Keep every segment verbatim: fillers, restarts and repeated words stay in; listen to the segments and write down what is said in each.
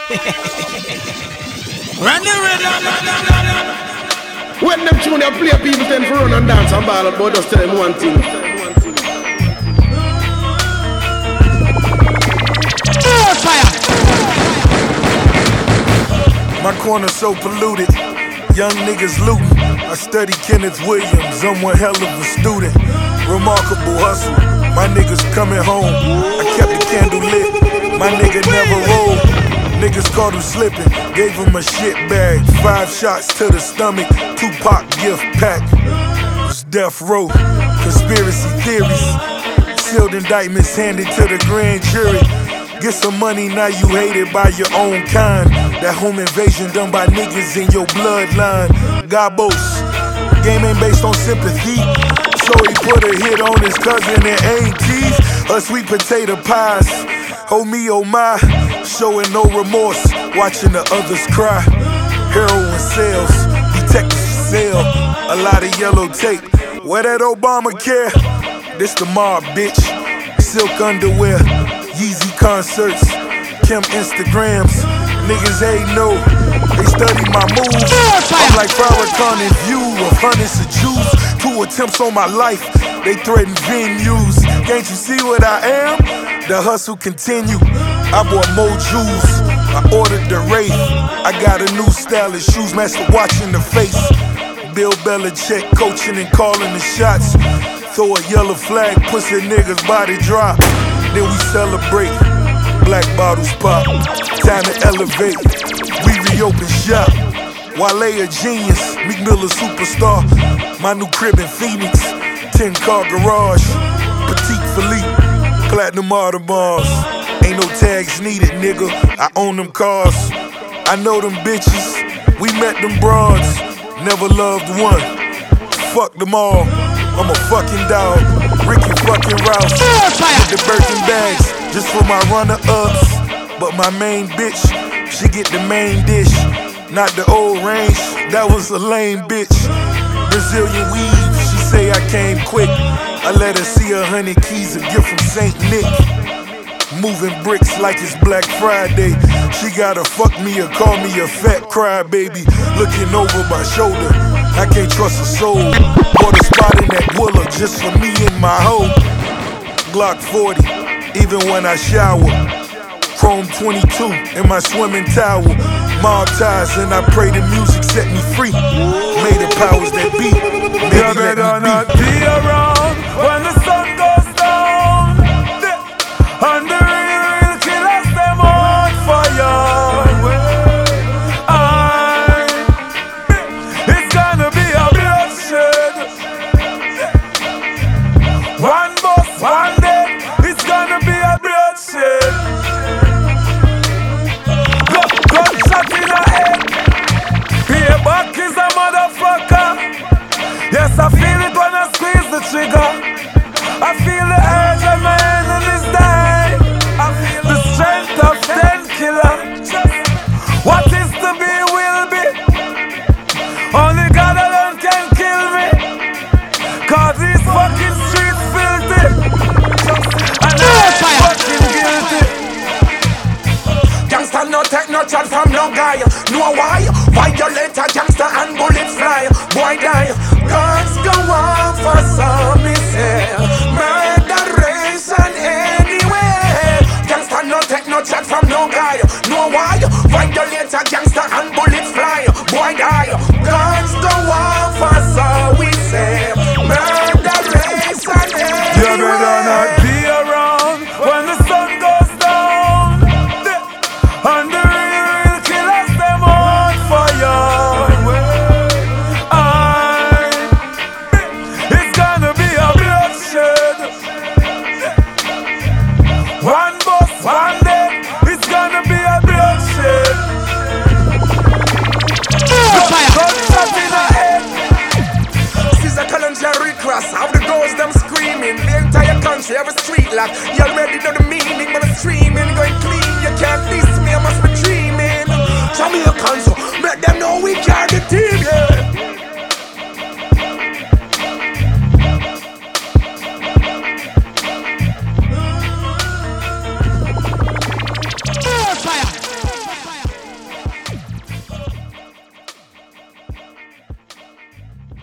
Run the rhythm. When them tune they play, people tend to run and dance and ball out, but just tell them one thing. Fire! My corner so polluted, young niggas looting. I study Kenneth Williams, I'm one hell of a student. Remarkable hustle, my niggas coming home. I kept the candle lit, my nigga never rolled. Niggas caught him slipping, gave him a shit bag. Five shots to the stomach, Tupac gift pack. It's death row, conspiracy theories. Sealed indictments handed to the grand jury. Get some money, now you hated by your own kind. That home invasion done by niggas in your bloodline. God boasts, game ain't based on sympathy. So he put a hit on his cousin and aunties. A sweet potato pies, oh me, oh my. Showing no remorse, watching the others cry. Heroin sales, detectives for sale. A lot of yellow tape, where that Obamacare? This the mob, bitch. Silk underwear, Yeezy concerts, Kim Instagrams. Niggas ain't know, they study my moves. I'm like Farrakhan in view of hundreds of Jews. Two attempts on my life, they threaten venues. Can't you see what I am? The hustle continue. I bought more jewels, I ordered the Wraith. I got a new style of shoes, master watch in the face. Bill Belichick coaching and calling the shots. Throw a yellow flag, pussy niggas body drop. Then we celebrate, black bottles pop. Time to elevate, we reopen shop. Wale a genius, Meek Mill a superstar. My new crib in Phoenix, ten car garage. Petite Philippe, platinum Audemars. Ain't no tags needed, nigga, I own them cars. I know them bitches, we met them broads. Never loved one, fuck them all. I'm a fucking dog, Ricky fucking Rouse. With the Birkin bags, just for my runner-ups. But my main bitch, she get the main dish. Not the old range, that was a lame bitch. Brazilian weave, she say I came quick. I let her see a hundred keys, a gift from Saint Nick. Moving bricks like it's Black Friday. She gotta fuck me or call me a fat crybaby. Looking over my shoulder, I can't trust a soul. Bought a spot in that Willa just for me and my hoe. Glock forty, even when I shower. Chrome twenty-two in my swimming towel. Mob ties and I pray the music set me free. May the powers that be, baby, you better not be around when the sun goes down. And the real, real killers, them on fire. I, it's gonna be a bloodshed. One bus, one day, it's gonna be a bloodshed. Gun, gunshot in the head. Payback is a motherfucker. Yes, I feel it when I squeeze the trigger. I feel the urge of my enemies die. I feel the strength of ten killers. What is to be will be. Only God alone can kill me. Cause these fucking streets filthy. And I'm fucking guilty. Gangsta no take no chat from no guy. No why? Violate a gangsta and bullets fly. Boy die. Guns go on for some missile. Murderation anyway. Gangsta no take no chat from no guy. No why? Violate a gangsta and bullets fly. Boy die. Guns go on for so we say. Murderation anyway. You better not be around when the sun goes down. And the real, real killers them on fire. One bus, one day, it's gonna be a bloodshed.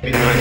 Big man